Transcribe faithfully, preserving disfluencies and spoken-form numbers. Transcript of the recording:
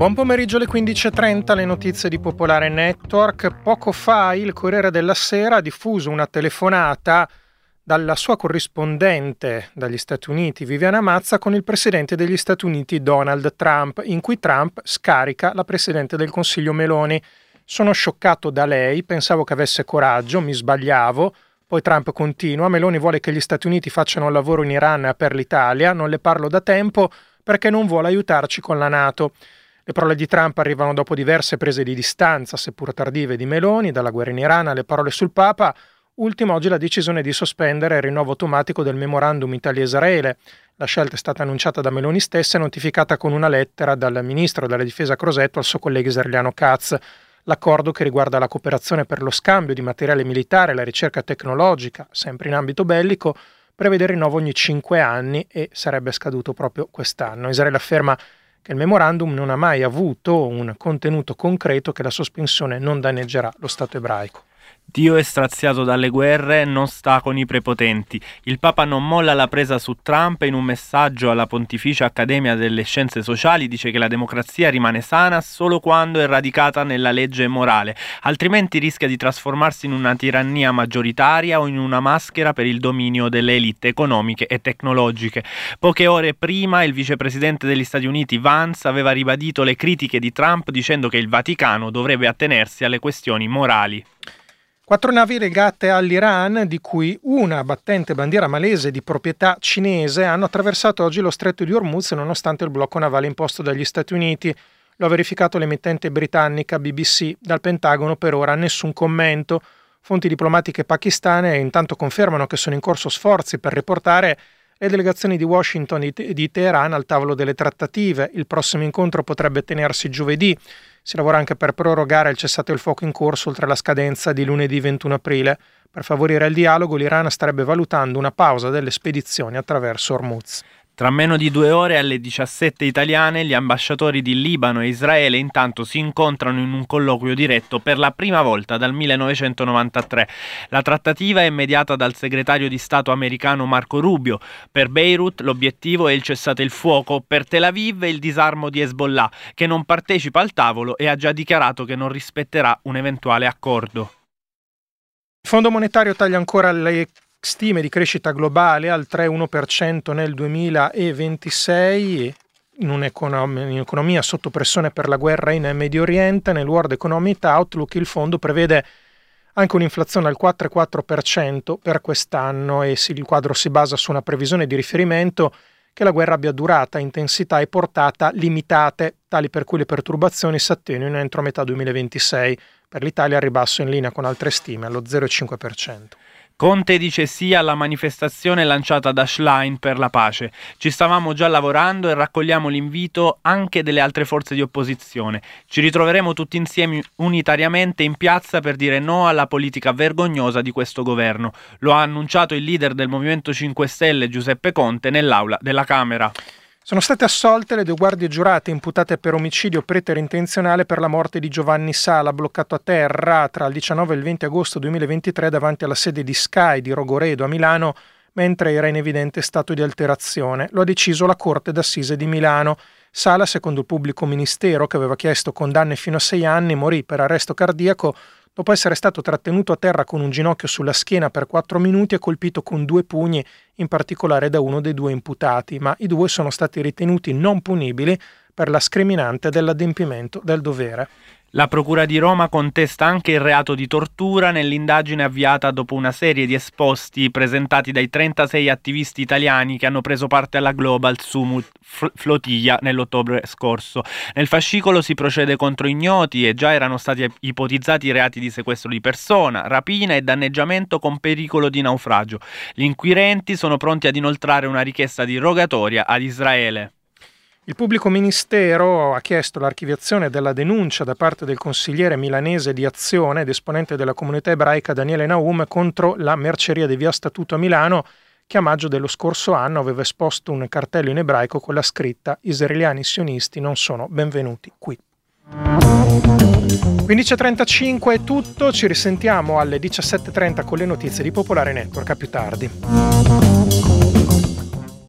Buon pomeriggio alle quindici e trenta, le notizie di Popolare Network. Poco fa il Corriere della Sera ha diffuso una telefonata dalla sua corrispondente dagli Stati Uniti, Viviana Mazza, con il presidente degli Stati Uniti, Donald Trump, in cui Trump scarica la presidente del Consiglio Meloni. Sono scioccato da lei, pensavo che avesse coraggio, mi sbagliavo. Poi Trump continua, Meloni vuole che gli Stati Uniti facciano il lavoro in Iran per l'Italia, non le parlo da tempo perché non vuole aiutarci con la NATO. Le parole di Trump arrivano dopo diverse prese di distanza, seppur tardive, di Meloni, dalla guerra in Iran alle parole sul Papa. Ultima oggi la decisione di sospendere il rinnovo automatico del memorandum Italia-Israele. La scelta è stata annunciata da Meloni stessa e notificata con una lettera dal ministro della difesa Crosetto al suo collega israeliano Katz. L'accordo, che riguarda la cooperazione per lo scambio di materiale militare e la ricerca tecnologica, sempre in ambito bellico, prevede il rinnovo ogni cinque anni e sarebbe scaduto proprio quest'anno. Israele afferma che il memorandum non ha mai avuto un contenuto concreto, che la sospensione non danneggerà lo Stato ebraico. Dio è straziato dalle guerre, non sta con i prepotenti. Il Papa non molla la presa su Trump e in un messaggio alla Pontificia Accademia delle Scienze Sociali dice che la democrazia rimane sana solo quando è radicata nella legge morale, altrimenti rischia di trasformarsi in una tirannia maggioritaria o in una maschera per il dominio delle elite economiche e tecnologiche. Poche ore prima il vicepresidente degli Stati Uniti Vance aveva ribadito le critiche di Trump dicendo che il Vaticano dovrebbe attenersi alle questioni morali. Quattro navi legate all'Iran, di cui una battente bandiera malese di proprietà cinese, hanno attraversato oggi lo stretto di Hormuz nonostante il blocco navale imposto dagli Stati Uniti. Lo ha verificato l'emittente britannica B B C. Dal Pentagono per ora nessun commento. Fonti diplomatiche pakistane intanto confermano che sono in corso sforzi per riportare le delegazioni di Washington e di Teheran al tavolo delle trattative. Il prossimo incontro potrebbe tenersi giovedì. Si lavora anche per prorogare il cessate il fuoco in corso oltre la scadenza di lunedì ventuno aprile. Per favorire il dialogo, l'Iran starebbe valutando una pausa delle spedizioni attraverso Hormuz. Tra meno di due ore alle diciassette italiane gli ambasciatori di Libano e Israele intanto si incontrano in un colloquio diretto per la prima volta dal millenovecentonovantatré. La trattativa è mediata dal segretario di Stato americano Marco Rubio. Per Beirut l'obiettivo è il cessate il fuoco, per Tel Aviv il disarmo di Hezbollah, che non partecipa al tavolo e ha già dichiarato che non rispetterà un eventuale accordo. Il Fondo Monetario taglia ancora le stime di crescita globale al tre virgola uno per cento nel duemilaventisei, in un'economia, in un'economia sotto pressione per la guerra in Medio Oriente. Nel World Economic Outlook il fondo prevede anche un'inflazione al quattro virgola quattro per cento per quest'anno e il quadro si basa su una previsione di riferimento che la guerra abbia durata, intensità e portata limitate, tali per cui le perturbazioni si attenuino entro metà duemilaventisei. Per l'Italia il ribasso in linea con altre stime allo zero virgola cinque per cento. Conte dice sì alla manifestazione lanciata da Schlein per la pace. Ci stavamo già lavorando e raccogliamo l'invito anche delle altre forze di opposizione. Ci ritroveremo tutti insieme unitariamente in piazza per dire no alla politica vergognosa di questo governo. Lo ha annunciato il leader del Movimento cinque Stelle Giuseppe Conte nell'aula della Camera. Sono state assolte le due guardie giurate imputate per omicidio preterintenzionale per la morte di Giovanni Sala, bloccato a terra tra il diciannove e il venti agosto duemilaventitré davanti alla sede di Sky di Rogoredo a Milano, mentre era in evidente stato di alterazione. Lo ha deciso la Corte d'Assise di Milano. Sala, secondo il pubblico ministero, che aveva chiesto condanne fino a sei anni, morì per arresto cardiaco dopo essere stato trattenuto a terra con un ginocchio sulla schiena per quattro minuti e colpito con due pugni, in particolare da uno dei due imputati, ma i due sono stati ritenuti non punibili per la scriminante dell'adempimento del dovere. La Procura di Roma contesta anche il reato di tortura nell'indagine avviata dopo una serie di esposti presentati dai trentasei attivisti italiani che hanno preso parte alla Global Summit Flotilla nell'ottobre scorso. Nel fascicolo si procede contro ignoti e già erano stati ipotizzati reati di sequestro di persona, rapina e danneggiamento con pericolo di naufragio. Gli inquirenti sono pronti ad inoltrare una richiesta di rogatoria ad Israele. Il pubblico ministero ha chiesto l'archiviazione della denuncia da parte del consigliere milanese di Azione ed esponente della comunità ebraica Daniele Naum contro la merceria di Via Statuto a Milano, che a maggio dello scorso anno aveva esposto un cartello in ebraico con la scritta «Israeliani sionisti non sono benvenuti qui». quindici e trentacinque è tutto, ci risentiamo alle diciassette e trenta con le notizie di Popolare Network, a più tardi.